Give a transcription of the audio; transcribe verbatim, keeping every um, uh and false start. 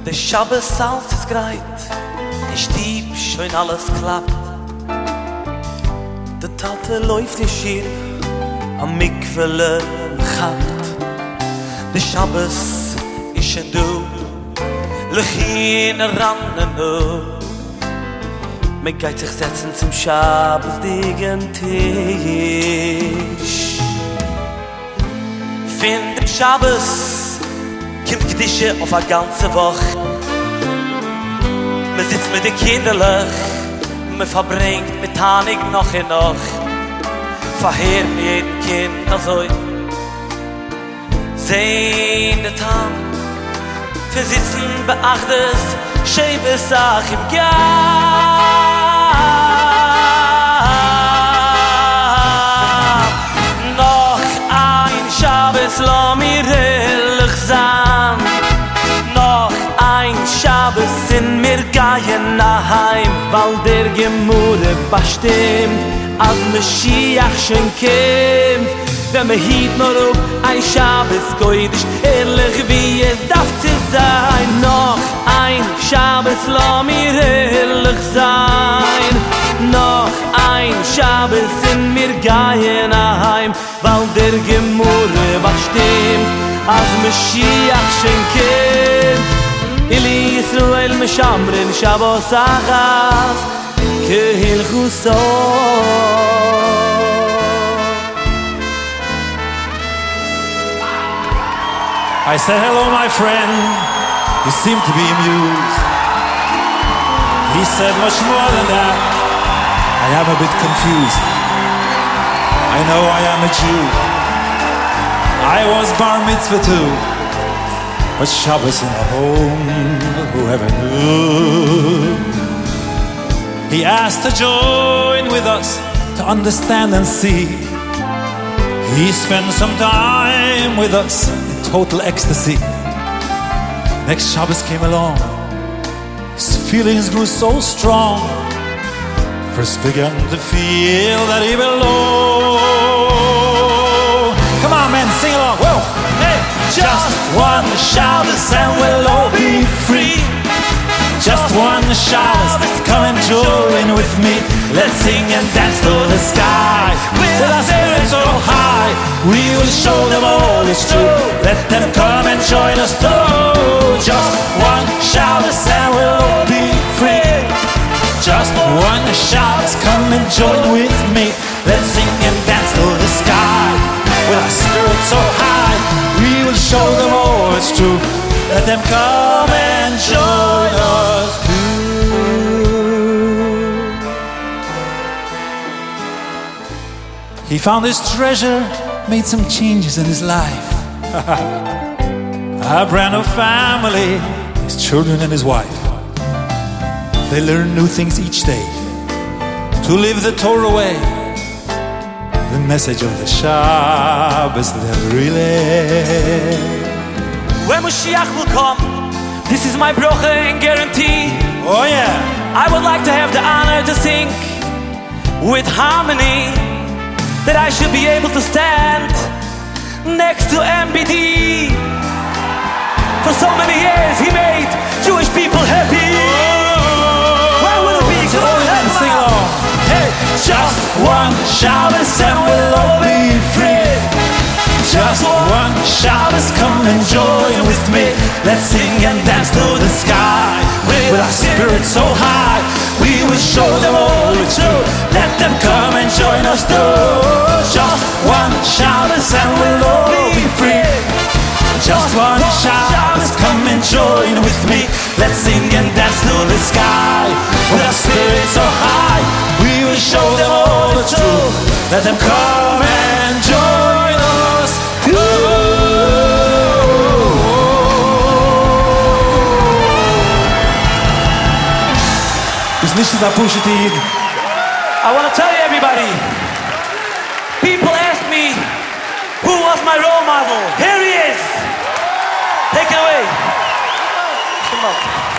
Der Schabbos Salz ist greit, der Stieb schön alles klappt. Der Tate läuft in Schir, am Mikvele gehabt. Der Schabbos ist ein Du, Lechine rannen du. Man geht sich setzen zum Schabbos digen Tisch. Find den Schabbos, kommt Gdische auf eine ganze Woche. Man sitzt mit den Kinderlach, man verbringt mit Tanig noch und noch. Verheer mit jedem Kind also sehen den Tam. Versitzen beachtet, schäbe Sach im Gab. Noch ein Schabbos, lass mir ehrlich sein. Noch ein Schabbos in mir gehen nach Heim, weil der Gemurre bestimmt, als Mashiach schon kommt. Wenn man hielt nur auf ein Schabbos koidisch, ehrlich wie es darf zu sein. Noch ein Schabbos, lass mir ehrlich sein. Noch ein Schabbos in mir gehen nach Heim, weil der Gemurre bestimmt, als Mashiach schon kommt. Ili Yisrael meshamrin Shabbos achas kehilchu I said, hello, my friend. You seem to be amused. He said much more than that. I am a bit confused. I know I am a Jew. I was bar mitzvah too. But Shabbos in a home, whoever knew? He asked to join with us to understand and see. He spent some time with us in total ecstasy. Next Shabbos came along. His feelings grew so strong. First began to feel that he belonged. Come on, man, sing along. Whoa, hey! Just one Shabbos and we'll all be free. Just one Shabbos, come and join with me. Let's sing and dance to the sky. With our spirits so high, we will show them all it's true. Let them come and join us too. Just one Shabbos and we'll all be free. Just one Shabbos, come and join with me. Let's sing and dance to the sky. With our spirits so high, we will show them all it's true. Let them come and join us too. He found his treasure, made some changes in his life. A brand new family, his children and his wife. They learn new things each day to live the Torah way. The message of the Shabbos they'll relay. When Mashiach will come, this is my brocha and guarantee. Oh yeah. I would like to have the honor to sing with harmony, that I should be able to stand next to M B D. For so many years he made Jewish people happy. Why would it be good? And sing along. Hey, just one Shabbos and we'll all be free. Just one Shabbos, come and join with me. Let's sing and dance to the sky. With our spirits so high, we will show them all it's true. Let them come and join us too. Just one Shabbos and we'll all be free. Just one Shabbos, come and join with me. Let's sing and dance to the sky. With our spirits so high, we will show them all the truth. Let them come and join us too. I want to tell you, everybody, people ask me who was my role model. Here he is. Take it away. Come on.